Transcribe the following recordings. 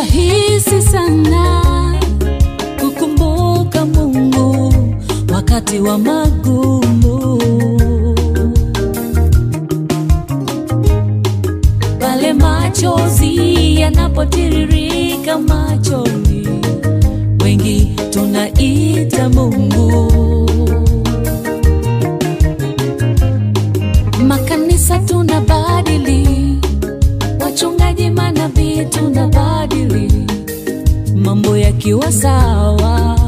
rahisi sana kukumbuka Mungu wakati wa magumu. Pale machozi yanapotiririka machoni, wengi tunaita Mungu. Makanisa tunabadili, wachungaji manabii tunabadili, mambo yakiwa sawa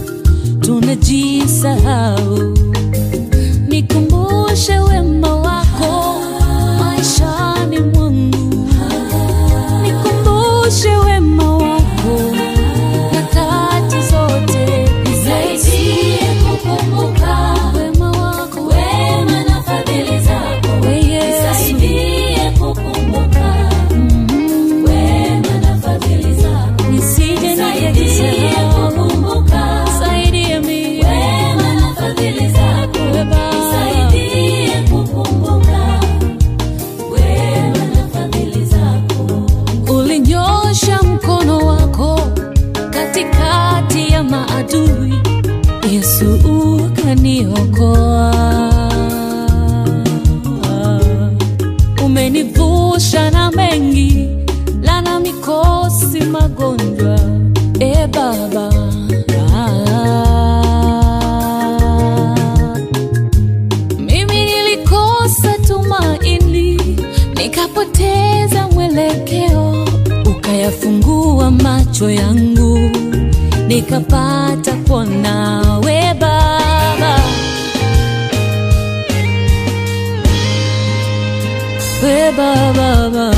tunajisahau. Nikumbushe wema wako maishani mwangu, nikumbushe wema wako nyakati zote, nisaidie kukumbuka wema wako, wema na fadhili zako, nisaidie kukumbuka wema na fadhili zako, nisije nikajisahau. Nisaidie mimi wema na fadhili zako, nisaidie kukumbuka wema na fadhili zako. Ulinyosha mkono wako katikati ya maadui, Yesu ukaniokoa. Umenivusha na mengi, lana, mikosi, magonjwa, Baba. Mimi nilikosa tumaini, nikapoteza mwelekeo, ukayafungua macho yangu, nikapata kuona we Baba, we Baba.